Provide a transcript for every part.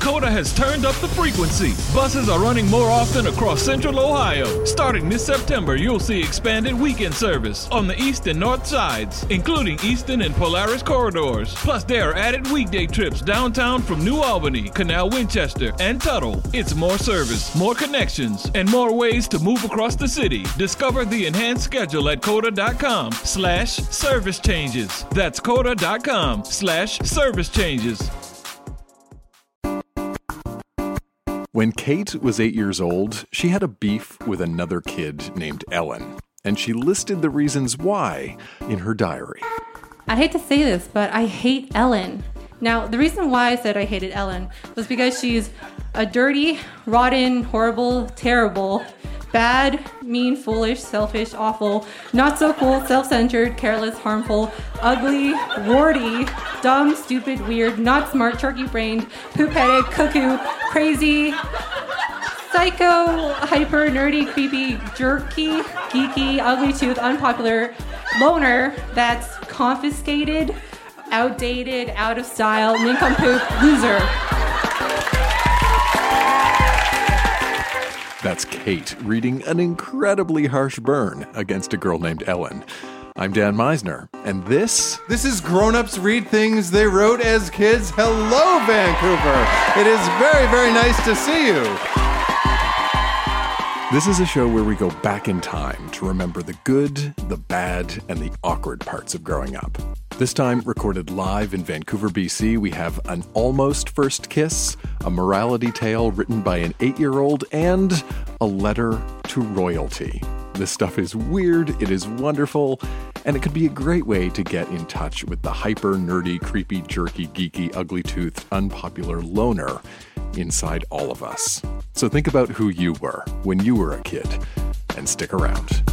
Coda has turned up the frequency. Buses are running more often across Central Ohio. Starting this September, you'll see expanded weekend service on the east and north sides, including Easton and Polaris corridors. Plus, there are added weekday trips downtown from New Albany, Canal Winchester, and Tuttle. It's more service, more connections, and more ways to move across the city. Discover the enhanced schedule at Coda.com/service changes. That's Coda.com/service changes. When Kate was 8 years old, she had a beef with another kid named Ellen, and she listed the reasons why in her diary. I hate to say this, but I hate Ellen. Now, the reason why I said I hated Ellen was because she's a dirty, rotten, horrible, terrible, bad, mean, foolish, selfish, awful, not so cool, self-centered, careless, harmful, ugly, warty, dumb, stupid, weird, not smart, turkey-brained, poop-headed, cuckoo, crazy, psycho, hyper, nerdy, creepy, jerky, geeky, ugly tooth, unpopular, loner that's confiscated, outdated, out of style, nincompoop, loser. That's Kate reading an incredibly harsh burn against a girl named Ellen. I'm Dan Meisner, and this is Grown-Ups Read Things They Wrote as Kids. Hello, Vancouver. It is very, very nice to see you. This is a show where we go back in time to remember the good, the bad, and the awkward parts of growing up. This time, recorded live in Vancouver, BC, we have an almost first kiss, a morality tale written by an 8-year-old, and a letter to royalty. This stuff is weird, it is wonderful, and it could be a great way to get in touch with the hyper, nerdy, creepy, jerky, geeky, ugly-toothed, unpopular loner inside all of us. So think about who you were when you were a kid, and stick around.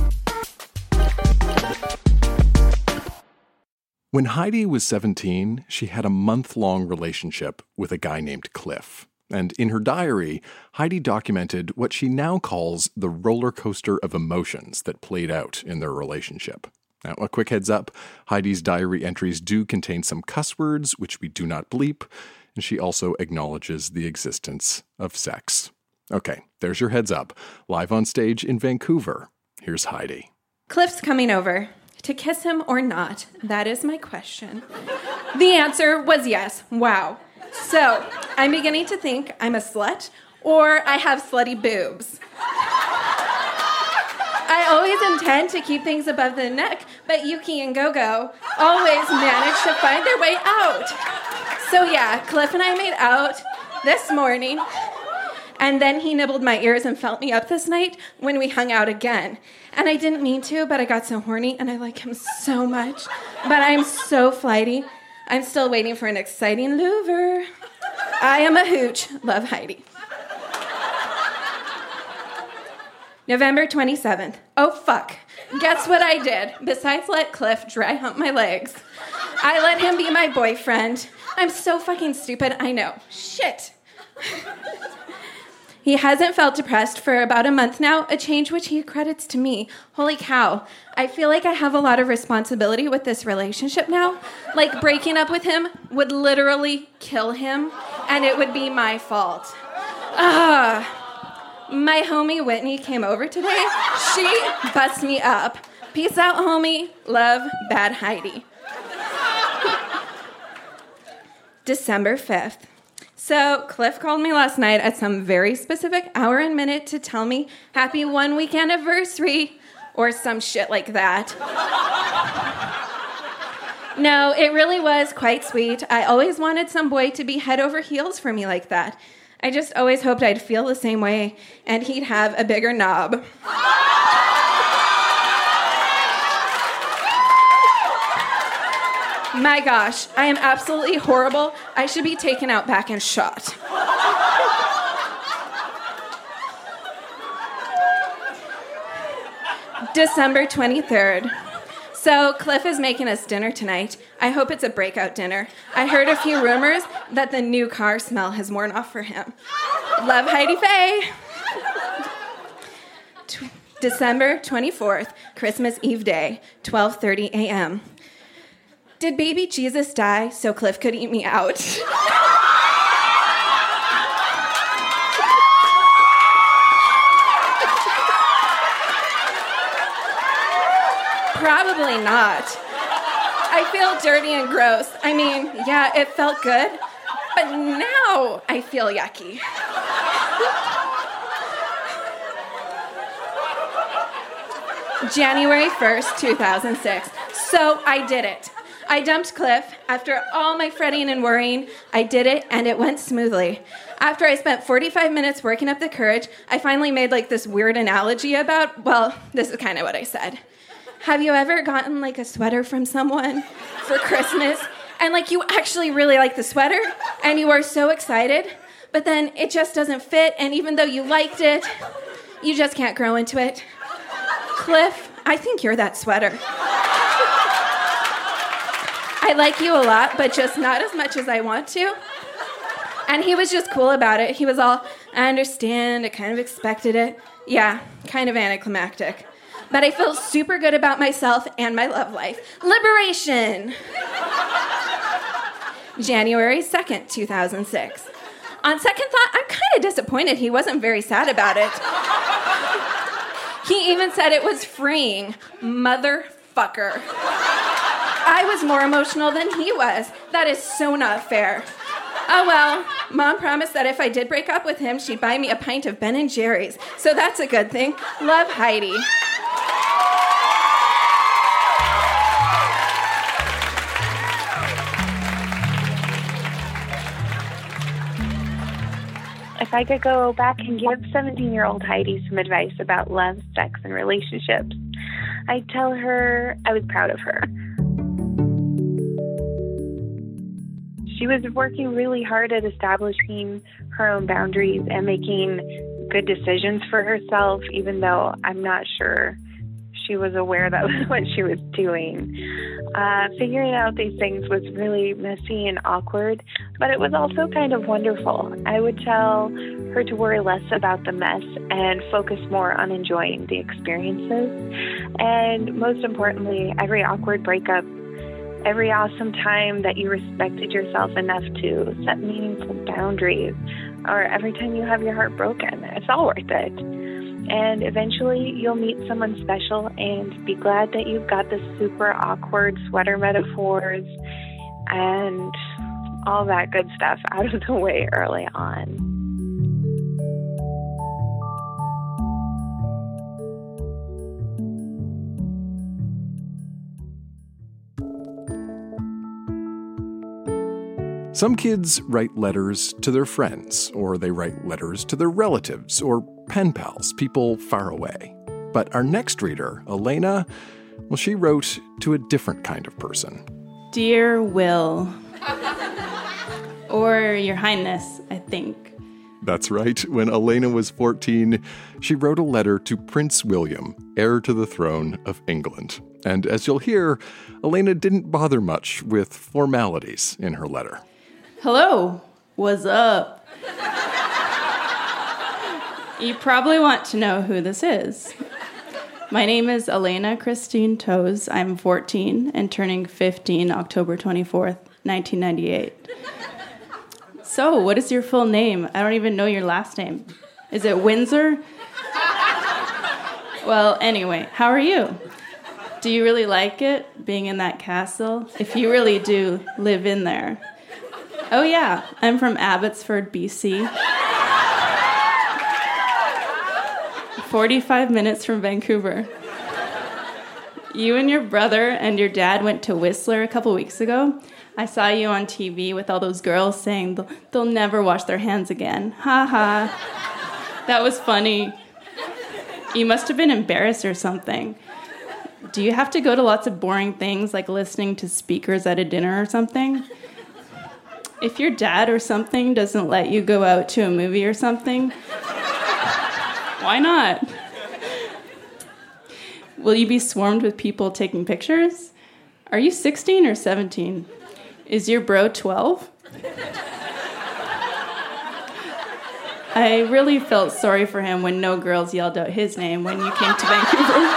When Heidi was 17, she had a month-long relationship with a guy named Cliff. And in her diary, Heidi documented what she now calls the roller coaster of emotions that played out in their relationship. Now, a quick heads up, Heidi's diary entries do contain some cuss words, which we do not bleep, and she also acknowledges the existence of sex. Okay, there's your heads up. Live on stage in Vancouver, here's Heidi. Cliff's coming over. To kiss him or not? That is my question. The answer was yes. Wow. So, I'm beginning to think I'm a slut or I have slutty boobs. I always intend to keep things above the neck, but Yuki and Gogo always manage to find their way out. So yeah, Cliff and I made out this morning, and then he nibbled my ears and felt me up this night when we hung out again. And I didn't mean to, but I got so horny, and I like him so much. But I'm so flighty. I'm still waiting for an exciting louver. I am a hooch. Love, Heidi. November 27th. Oh, fuck. Guess what I did? Besides let Cliff dry hump my legs, I let him be my boyfriend. I'm so fucking stupid, I know. Shit. He hasn't felt depressed for about a month now, a change which he credits to me. Holy cow. I feel like I have a lot of responsibility with this relationship now. Like, breaking up with him would literally kill him, and it would be my fault. My homie Whitney came over today. She bussed me up. Peace out, homie. Love, bad Heidi. December 5th. So, Cliff called me last night at some very specific hour and minute to tell me happy 1 week anniversary, or some shit like that. No, it really was quite sweet. I always wanted some boy to be head over heels for me like that. I just always hoped I'd feel the same way, and he'd have a bigger knob. My gosh, I am absolutely horrible. I should be taken out back and shot. December 23rd. So Cliff is making us dinner tonight. I hope it's a breakout dinner. I heard a few rumors that the new car smell has worn off for him. Love, Heidi Faye. December 24th, Christmas Eve day, 12:30 a.m. Did baby Jesus die so Cliff could eat me out? Probably not. I feel dirty and gross. I mean, yeah, it felt good, but now I feel yucky. January 1st, 2006. So I did it. I dumped Cliff. After all my fretting and worrying, I did it, and it went smoothly. After I spent 45 minutes working up the courage, I finally made like this weird analogy about, well, this is kind of what I said. Have you ever gotten like a sweater from someone for Christmas, and like you actually really like the sweater, and you are so excited, but then it just doesn't fit, and even though you liked it, you just can't grow into it? Cliff, I think you're that sweater. I like you a lot, but just not as much as I want to. And he was just cool about it. He was all, I understand, I kind of expected it. Yeah, kind of anticlimactic. But I feel super good about myself and my love life. Liberation! January 2nd, 2006. On second thought, I'm kind of disappointed he wasn't very sad about it. He even said it was freeing. Motherfucker. I was more emotional than he was. That is so not fair. Oh well, Mom promised that if I did break up with him, she'd buy me a pint of Ben & Jerry's. So that's a good thing. Love, Heidi. If I could go back and give 17-year-old Heidi some advice about love, sex, and relationships, I'd tell her I was proud of her. She was working really hard at establishing her own boundaries and making good decisions for herself, even though I'm not sure she was aware that was what she was doing. Figuring out these things was really messy and awkward, but it was also kind of wonderful. I would tell her to worry less about the mess and focus more on enjoying the experiences. And most importantly, every awkward breakup, every awesome time that you respected yourself enough to set meaningful boundaries, or every time you have your heart broken, it's all worth it. And eventually you'll meet someone special and be glad that you've got the super awkward sweater metaphors and all that good stuff out of the way early on. Some kids write letters to their friends, or they write letters to their relatives, or pen pals, people far away. But our next reader, Elena, well, she wrote to a different kind of person. Dear Will. Or Your Highness, I think. That's right. When Elena was 14, she wrote a letter to Prince William, heir to the throne of England. And as you'll hear, Elena didn't bother much with formalities in her letter. Hello, what's up? You probably want to know who this is. My name is Elena Christine Toes. I'm 14 and turning 15 October 24th, 1998. So, what is your full name? I don't even know your last name. Is it Windsor? Well, anyway, how are you? Do you really like it, being in that castle? If you really do, live in there. Oh yeah, I'm from Abbotsford, BC. 45 minutes from Vancouver. You and your brother and your dad went to Whistler a couple weeks ago. I saw you on TV with all those girls saying they'll never wash their hands again. Ha ha. That was funny. You must have been embarrassed or something. Do you have to go to lots of boring things like listening to speakers at a dinner or something? If your dad or something doesn't let you go out to a movie or something, why not? Will you be swarmed with people taking pictures? Are you 16 or 17? Is your bro 12? I really felt sorry for him when no girls yelled out his name when you came to Vancouver.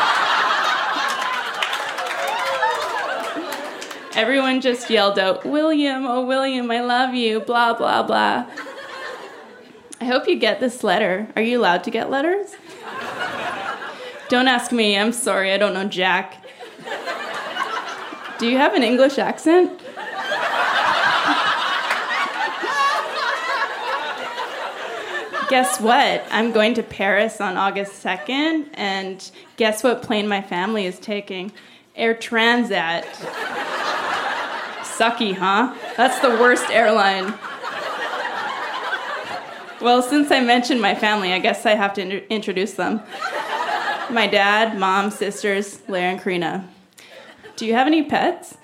Everyone just yelled out, William, oh William, I love you, blah, blah, blah. I hope you get this letter. Are you allowed to get letters? Don't ask me, I'm sorry, I don't know Jack. Do you have an English accent? Guess what? I'm going to Paris on August 2nd, and guess what plane my family is taking? Air Transat. Sucky, huh? That's the worst airline. Well, since I mentioned my family, I guess I have to introduce them. My dad, mom, sisters, Blair and Karina. Do you have any pets?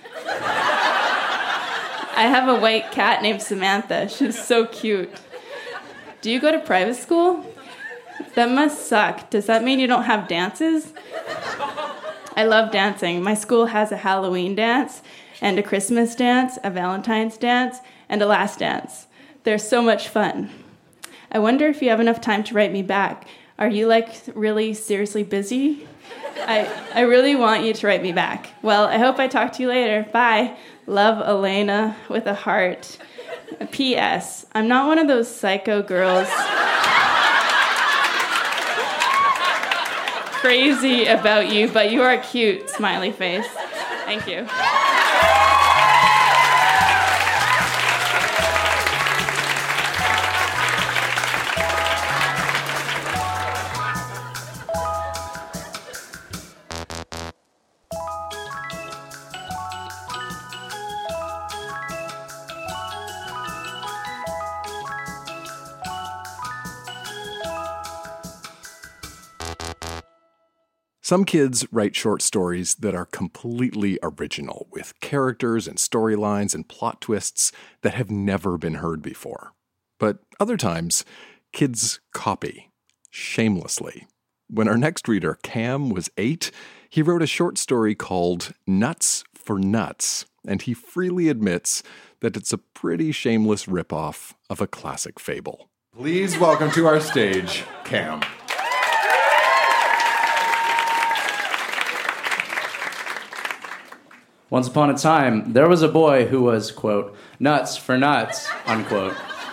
I have a white cat named Samantha. She's so cute. Do you go to private school? That must suck. Does that mean you don't have dances? I love dancing. My school has a Halloween dance and a Christmas dance, a Valentine's dance, and a last dance. They're so much fun. I wonder if you have enough time to write me back. Are you, really seriously busy? I really want you to write me back. Well, I hope I talk to you later. Bye. Love, Elena, with a heart. P.S. I'm not one of those psycho girls crazy about you, but you are cute, smiley face. Thank you. Some kids write short stories that are completely original, with characters and storylines and plot twists that have never been heard before. But other times, kids copy, shamelessly. When our next reader, Cam, was 8, he wrote a short story called Nuts for Nuts, and he freely admits that it's a pretty shameless ripoff of a classic fable. Please welcome to our stage, Cam. Once upon a time, there was a boy who was, quote, nuts for nuts, unquote.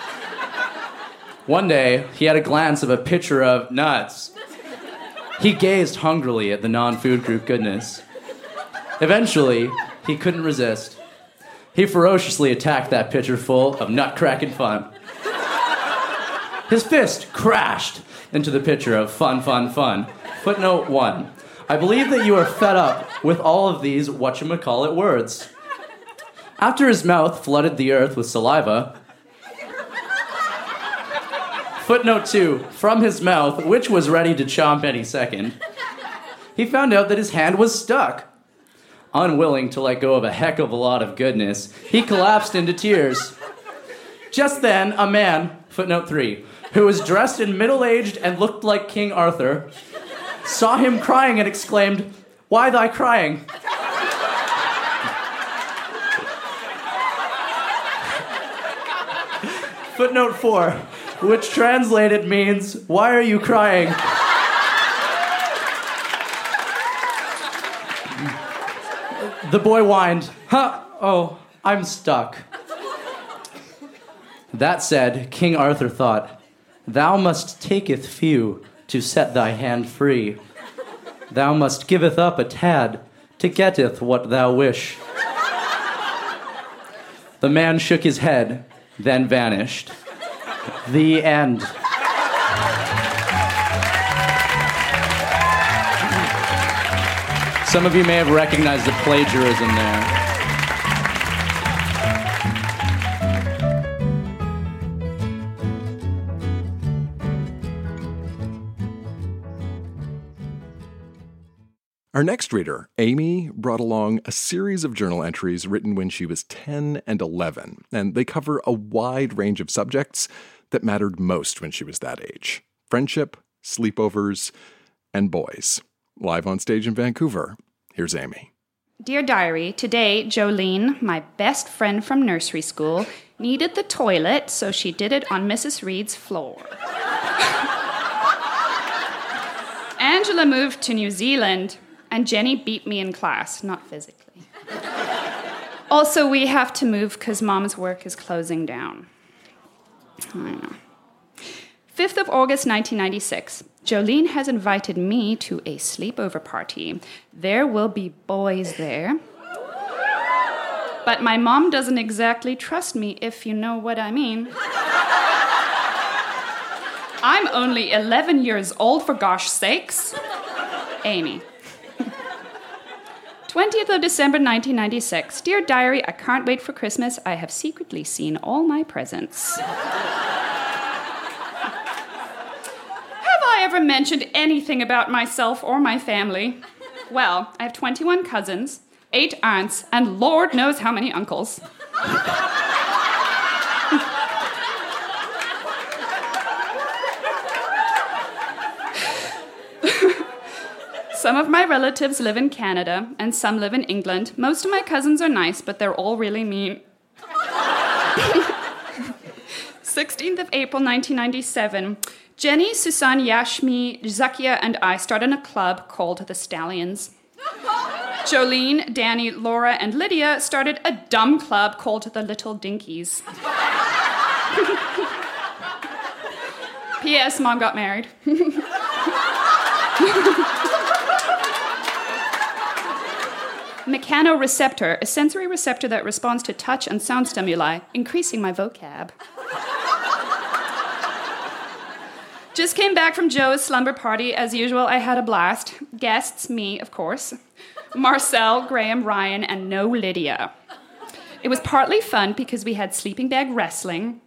One day, he had a glance of a pitcher of nuts. He gazed hungrily at the non-food group goodness. Eventually, he couldn't resist. He ferociously attacked that pitcher full of nut-cracking fun. His fist crashed into the pitcher of fun, fun, fun. Footnote 1. I believe that you are fed up with all of these whatchamacallit words. After his mouth flooded the earth with saliva. Footnote 2. From his mouth, which was ready to chomp any second, he found out that his hand was stuck. Unwilling to let go of a heck of a lot of goodness, he collapsed into tears. Just then, a man, footnote 3, who was dressed in middle-aged and looked like King Arthur, saw him crying and exclaimed, "Why thy crying?" Footnote 4, which translated means, "Why are you crying?" The boy whined, "Oh, I'm stuck." That said, King Arthur thought, "Thou must taketh few to set thy hand free. Thou must giveth up a tad to getteth what thou wish." The man shook his head, then vanished. The end. Some of you may have recognized the plagiarism there. Our next reader, Amy, brought along a series of journal entries written when she was 10 and 11, and they cover a wide range of subjects that mattered most when she was that age: friendship, sleepovers, and boys. Live on stage in Vancouver, here's Amy. Dear Diary, today Jolene, my best friend from nursery school, needed the toilet, so she did it on Mrs. Reed's floor. Angela moved to New Zealand, and Jenny beat me in class, not physically. Also, we have to move because Mom's work is closing down. I know. 5th of August, 1996. Jolene has invited me to a sleepover party. There will be boys there. But my mom doesn't exactly trust me, if you know what I mean. I'm only 11 years old, for gosh sakes. Amy. 20th of December, 1996. Dear Diary, I can't wait for Christmas. I have secretly seen all my presents. Have I ever mentioned anything about myself or my family? Well, I have 21 cousins, 8 aunts, and Lord knows how many uncles. Some of my relatives live in Canada, and some live in England. Most of my cousins are nice, but they're all really mean. 16th of April, 1997. Jenny, Susan, Yashmi, Zakia, and I started a club called The Stallions. Jolene, Danny, Laura, and Lydia started a dumb club called The Little Dinkies. P.S. Mom got married. Mechanoreceptor, a sensory receptor that responds to touch and sound stimuli, increasing my vocab. Just came back from Joe's slumber party. As usual, I had a blast. Guests, me, of course. Marcel, Graham, Ryan, and no Lydia. It was partly fun because we had sleeping bag wrestling,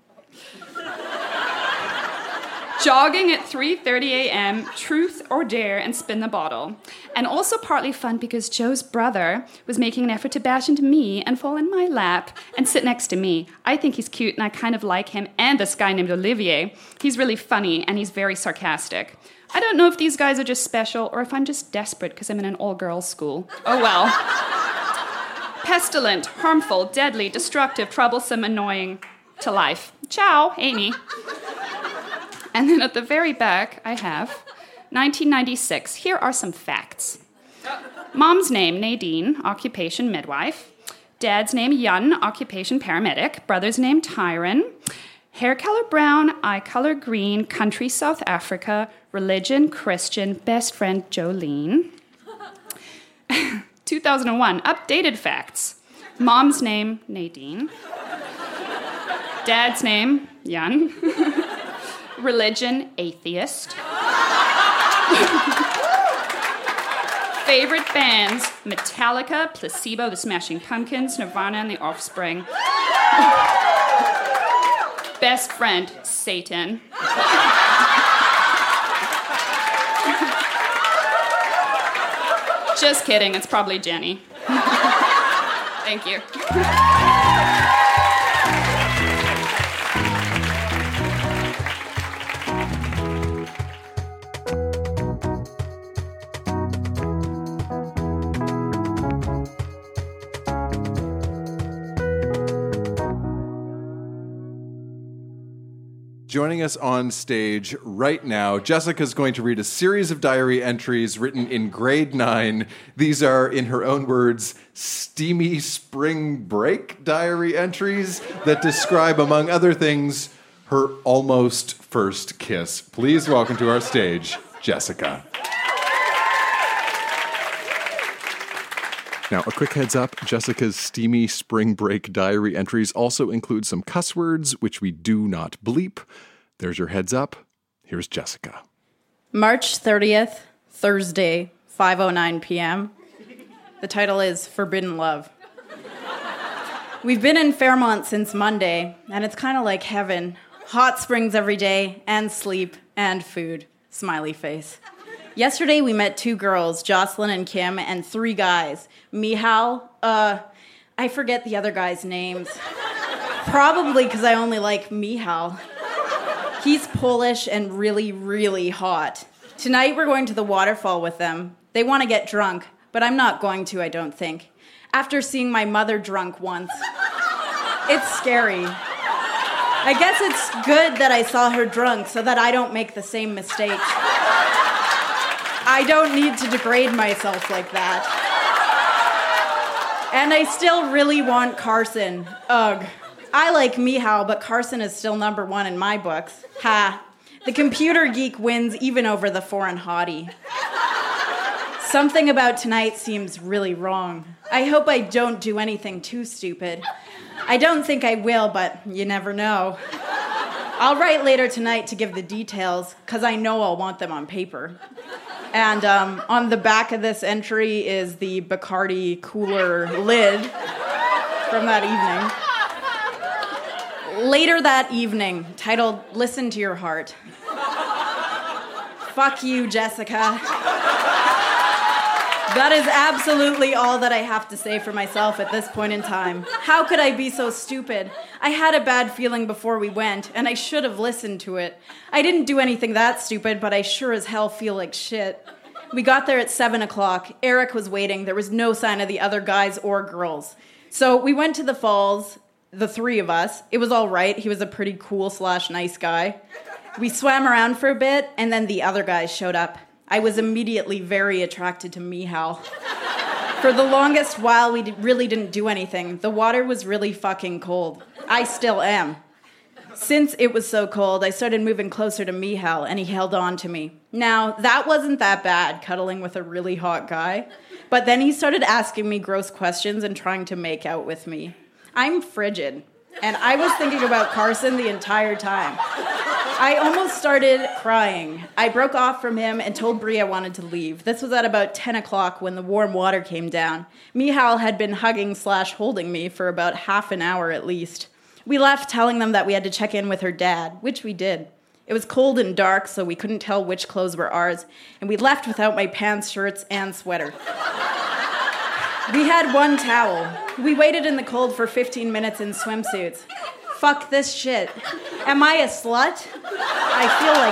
jogging at 3:30 a.m., truth or dare, and spin the bottle. And also partly fun because Joe's brother was making an effort to bash into me and fall in my lap and sit next to me. I think he's cute and I kind of like him and this guy named Olivier. He's really funny and he's very sarcastic. I don't know if these guys are just special or if I'm just desperate because I'm in an all-girls school. Oh well. Pestilent, harmful, deadly, destructive, troublesome, annoying to life. Ciao, Amy. And then at the very back, I have 1996. Here are some facts. Mom's name, Nadine, occupation midwife. Dad's name, Jan, occupation paramedic. Brother's name, Tyron. Hair color brown, eye color green, country South Africa, religion Christian, best friend Jolene. 2001, updated facts. Mom's name, Nadine. Dad's name, Jan. Religion, atheist. Favorite bands, Metallica, Placebo, The Smashing Pumpkins, Nirvana, and The Offspring. Best friend, Satan. Just kidding, it's probably Jenny. Thank you. Joining us on stage right now, Jessica's going to read a series of diary entries written in grade 9. These are, in her own words, steamy spring break diary entries that describe, among other things, her almost first kiss. Please welcome to our stage, Jessica. Now, a quick heads up, Jessica's steamy spring break diary entries also include some cuss words, which we do not bleep. There's your heads up. Here's Jessica. March 30th, Thursday, 5:09 p.m. The title is Forbidden Love. We've been in Fairmont since Monday, and it's kind of like heaven. Hot springs every day, and sleep, and food. Smiley face. Yesterday, we met 2 girls, Jocelyn and Kim, and 3 guys. Mihal, I forget the other guys' names. Probably because I only like Mihal. He's Polish and really, really hot. Tonight, we're going to the waterfall with them. They want to get drunk, but I'm not going to, I don't think. After seeing my mother drunk once. It's scary. I guess it's good that I saw her drunk so that I don't make the same mistake. I don't need to degrade myself like that. And I still really want Carson. Ugh. I like Mihal, but Carson is still number 1 in my books. Ha. The computer geek wins even over the foreign hottie. Something about tonight seems really wrong. I hope I don't do anything too stupid. I don't think I will, but you never know. I'll write later tonight to give the details, because I know I'll want them on paper. And on the back of this entry is the Bacardi cooler lid from that evening. Later that evening, titled Listen to Your Heart. Fuck you, Jessica. That is absolutely all that I have to say for myself at this point in time. How could I be so stupid? I had a bad feeling before we went, and I should have listened to it. I didn't do anything that stupid, but I sure as hell feel like shit. We got there at 7 o'clock. Eric was waiting. There was no sign of the other guys or girls. So we went to the falls, the three of us. It was all right. He was a pretty cool/nice guy. We swam around for a bit, and then the other guys showed up. I was immediately very attracted to Mihal. For the longest while, we really didn't do anything. The water was really fucking cold. I still am. Since it was so cold, I started moving closer to Mihal, and he held on to me. Now, that wasn't that bad, cuddling with a really hot guy. But then he started asking me gross questions and trying to make out with me. I'm frigid, and I was thinking about Carson the entire time. I almost started crying. I broke off from him and told Bree I wanted to leave. This was at about 10 o'clock when the warm water came down. Mihal had been hugging/holding me for about half an hour at least. We left telling them that we had to check in with her dad, which we did. It was cold and dark, so we couldn't tell which clothes were ours, and we left without my pants, shirts, and sweater. We had one towel. We waited in the cold for 15 minutes in swimsuits. Fuck this shit. Am I a slut? I feel like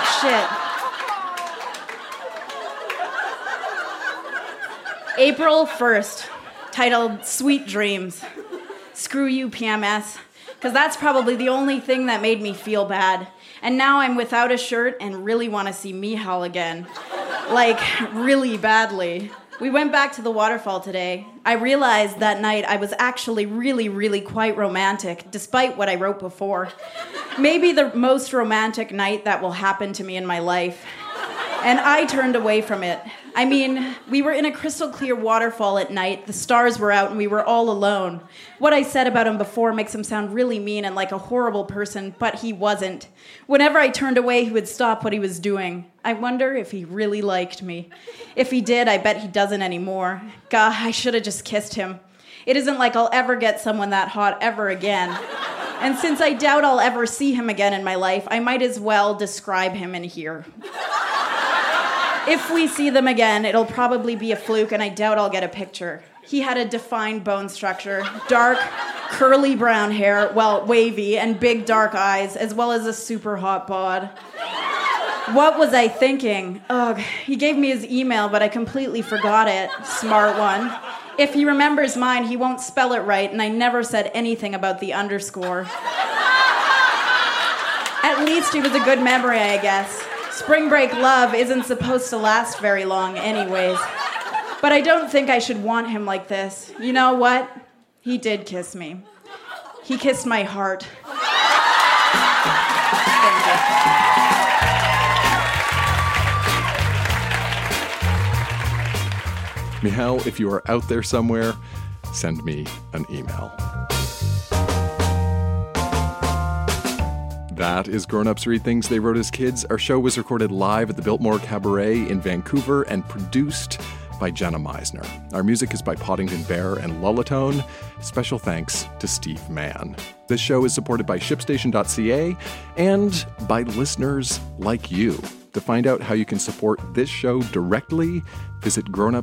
shit. April 1st, titled Sweet Dreams. Screw you, PMS. Because that's probably the only thing that made me feel bad. And now I'm without a shirt and really want to see Mihal again. Like, really badly. We went back to the waterfall today. I realized that night I was actually really quite romantic, despite what I wrote before. Maybe the most romantic night that will happen to me in my life. And I turned away from it. I mean, we were in a crystal clear waterfall at night, the stars were out, and we were all alone. What I said about him before makes him sound really mean and like a horrible person, but he wasn't. Whenever I turned away, he would stop what he was doing. I wonder if he really liked me. If he did, I bet he doesn't anymore. God, I should have just kissed him. It isn't like I'll ever get someone that hot ever again. And since I doubt I'll ever see him again in my life, I might as well describe him in here. If we see them again, it'll probably be a fluke, and I doubt I'll get a picture. He had a defined bone structure, dark, curly brown hair, well, wavy, and big dark eyes, as well as a super hot bod. What was I thinking? Ugh, he gave me his email, but I completely forgot it. Smart one. If he remembers mine, he won't spell it right, and I never said anything about the underscore. At least he was a good memory, I guess. Spring break love isn't supposed to last very long anyways. But I don't think I should want him like this. You know what? He did kiss me. He kissed my heart. Mihal, if you are out there somewhere, send me an email. That is Grown Ups Read Things They Wrote as Kids. Our show was recorded live at the Biltmore Cabaret in Vancouver and produced by Jenna Meisner. Our music is by Poddington Bear and Lullatone. Special thanks to Steve Mann. This show is supported by ShipStation.ca and by listeners like you. To find out how you can support this show directly, visit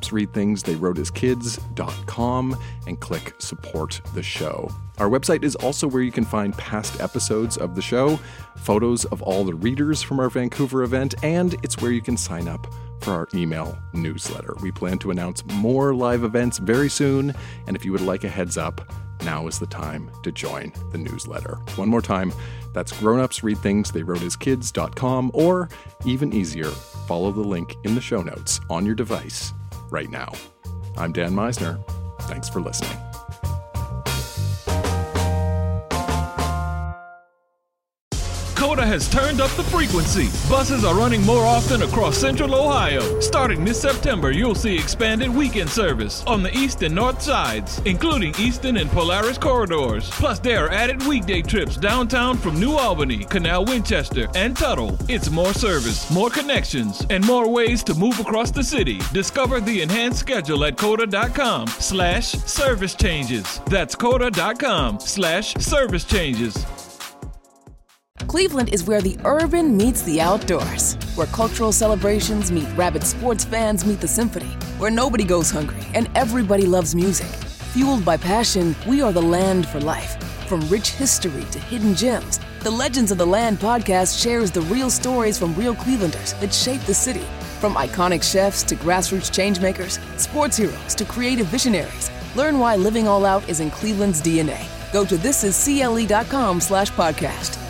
grownupsreadthingstheywroteaskids.com and click Support the Show. Our website is also where you can find past episodes of the show, photos of all the readers from our Vancouver event, and it's where you can sign up for our email newsletter. We plan to announce more live events very soon, and if you would like a heads up, now is the time to join the newsletter. One more time, that's grownupsreadthingstheywroteaskids.com, or even easier, follow the link in the show notes on your device right now. I'm Dan Meisner. Thanks for listening. Coda has turned up the frequency. Buses are running more often across Central Ohio. Starting this September, you'll see expanded weekend service on the east and north sides, including Easton and Polaris corridors. Plus, there are added weekday trips downtown from New Albany, Canal Winchester, and Tuttle. It's more service, more connections, and more ways to move across the city. Discover the enhanced schedule at COTA.com/service changes. That's COTA.com/service changes. Cleveland is where the urban meets the outdoors, where cultural celebrations meet rabid sports fans meet the symphony, where nobody goes hungry and everybody loves music. Fueled by passion, we are the land for life. From rich history to hidden gems, the Legends of the Land podcast shares the real stories from real Clevelanders that shape the city. From iconic chefs to grassroots changemakers, sports heroes to creative visionaries, learn why living all out is in Cleveland's DNA. Go to thisiscle.com/podcast.